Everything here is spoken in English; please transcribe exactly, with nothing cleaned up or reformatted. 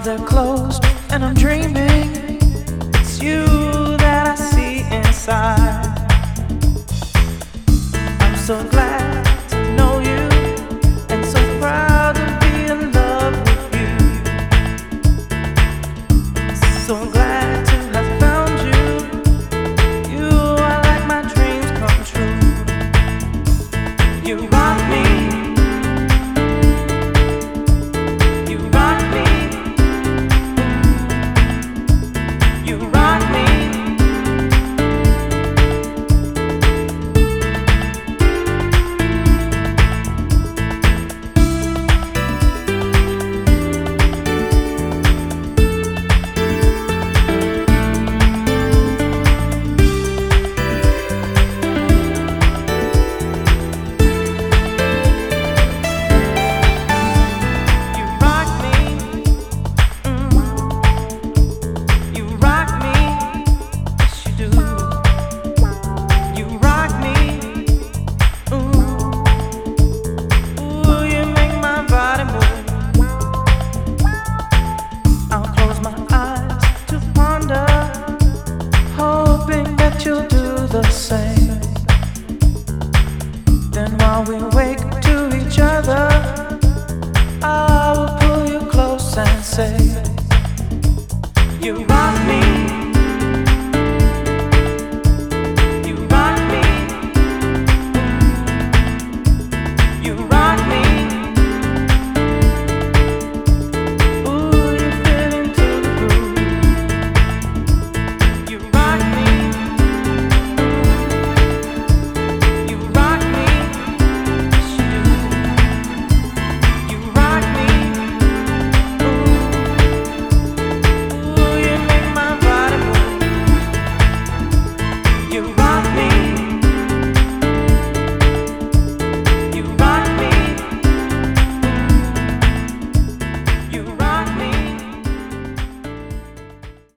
they're closed and I'm dreaming, it's you that I see inside. I'm so glad to know you and so proud to be in love with you. So glad to have found you. You are like my dreams come true. You rock me. You rock me. You rock me. You'll do the same. Then while we wake to each other, I will pull you close and say, you rock me.